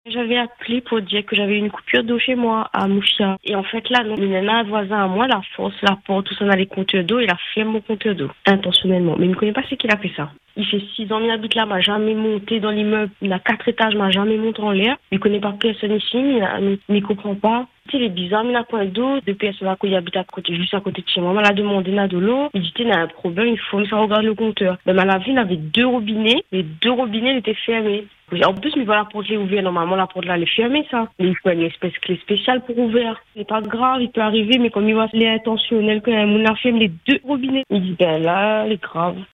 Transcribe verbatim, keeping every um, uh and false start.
J'avais appelé pour dire que j'avais une coupure d'eau chez moi à Mouchia. Et en fait, là, une nana voisin à moi, la force, la porte, tout ça dans les compteurs d'eau, il a fermé mon compteur d'eau, intentionnellement. Mais il ne connaît pas ce qu'il a fait ça. Il fait six ans, il habite là, m'a jamais monté dans l'immeuble. Il a quatre étages, m'a jamais monté en l'air. Il connaît pas personne ici, il ne comprend pas. Il est bizarre, mais il a point d'eau. Depuis, elle là, il habite à côté, juste à côté de chez moi. Elle a demandé, il a de l'eau. Il dit, il a un problème, il faut, ça regarde le compteur. Même à la ville, il avait deux robinets. Les deux robinets étaient fermés. En plus, mais voilà, la porte est ouverte. Normalement, la porte là, elle est fermée, ça. Mais il faut une espèce de clé spéciale pour ouvrir. C'est pas grave, il peut arriver, mais comme il voit les intentionnels, quand même, on a fermé les deux robinets. Il dit, ben là, c'est grave.